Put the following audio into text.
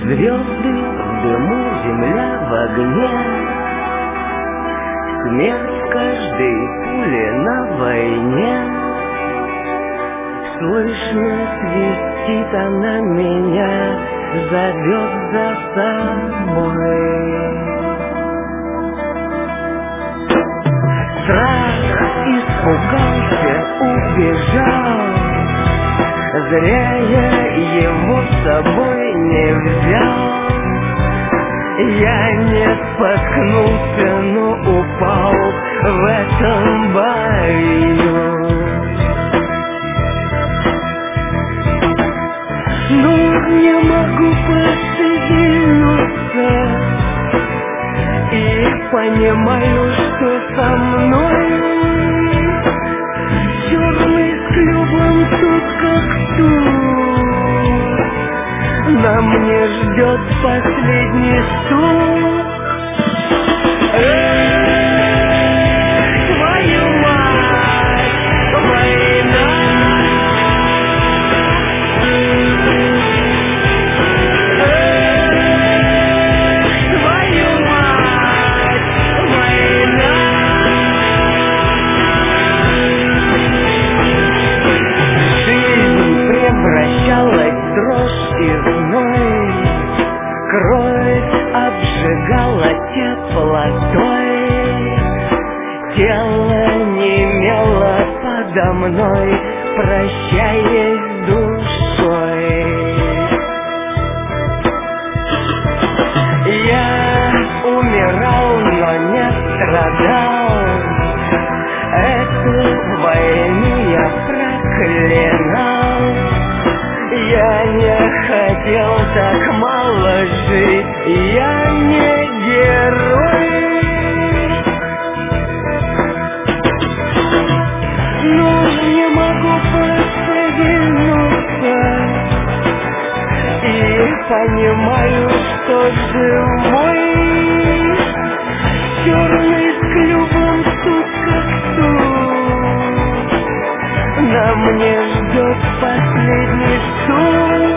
Звезды в дыму, земля в огне, смерть в каждой пуле на войне. Слышно, свистит она меня, зовет за собой. Страх испугался, убежал, зря я его с собой не взял. Я не споткнулся, но упал в этом бою. Но не могу пошевельнуться и понимаю, что со мной черный с клювом тут как тут. На мне ждет последний стук. Твою мать, война! Твою мать, война! Жизнь превращалась в дрожь и зной, кровь обжигала теплотой, тело немело подо мной, прощаясь с душой. Я умирал, но не страдал, эту войну я проклинал. Я не хотел так мало жить, я не герой. Но не могу пошевельнуться и понимаю, что живой. Черный с клювом тут как тут. На мне ждет последний стук.